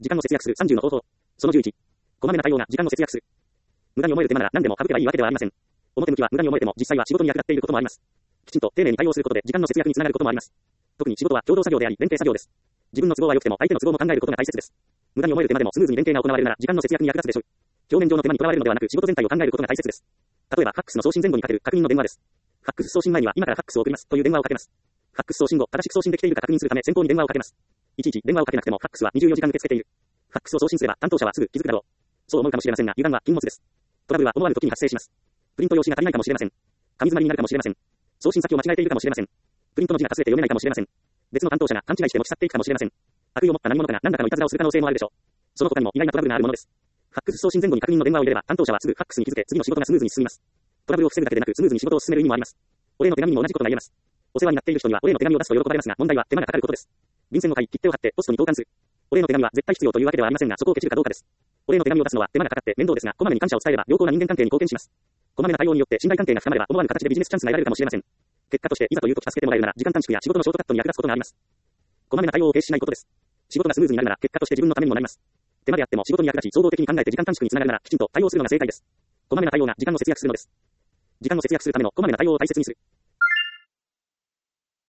時間を節約する30の方法。その11。こまめな対応が時間を節約する。無駄に思える手間なら何でも省けばいいわけではありません。表向きは無駄に思えても実際は仕事に役立っていることもあります。きちんと丁寧に対応することで時間の節約につながることもあります。特に仕事は共同作業であり連携作業です。自分の都合は良くても相手の都合も考えることが大切です。無駄に思える手間でもスムーズに連携が行われるなら時間の節約に役立つでしょう。表面上の手間にとらわれるのではなく仕事全体を考えることが大切です。例えばファックスの送信前後にかける確認の電話です。ファックス送信前には今からファックスを送りますという電話をかけます。ファックス送信後、正しく送信できているか確認するため先方に電話をかけます。いちいち電話をかけなくてもファックスは24時間受け付けている。ファックスを送信すれば担当者はすぐ気づくだろう。そう思うかもしれませんが油断は禁物です。トラブルは思わぬ時に発生します。プリント用紙が足りないかもしれません。紙詰まりになるかもしれません。送信先を間違えているかもしれません。プリントの字がかすれて読めないかもしれません。別の担当者が勘違いして持ち去っていくかもしれません。悪意を持った何者かが何らかのいたずらをする可能性もあるでしょう。その他にも意外なトラブルがあるものです。ファックス送信前後に確認の電話を入れれば担当者はすぐファックスに気づけ次の仕事がスムーズに進みます。トラブルを防ぐだけでなくスムーズに仕事を進める意味もあります。お礼の手紙にも同じことが言えます。お世話になっている人にはお礼の手紙を出すと喜ばれますが問題は手間がかかることです。便箋を書い切手を貼ってポストに投函する。お礼の手紙は絶対必要というわけではありませんがそこをケチるかどうかです。お礼の手紙を出すのは手間がかかって面倒ですがこまめに感謝を伝えれば良好な人間関係に貢献します。こまめな対応によって信頼関係が深まれば思わぬ形でビジネスチャンスが得られるかもしれません。結果としていざという時助けてもらえるなら時間短縮や仕事のショートカットに役立つことがあります。こまめな対応を軽視しないことです。仕事がスムーズになるなら結果として自分のためにもなります。手間であっても仕事に役立ち総合的に考えて時間短縮につながるならきちんと対応するのが正解です。こまめな対応が時間を節約するのです。時間を節約するためのこまめな対応を大切にする。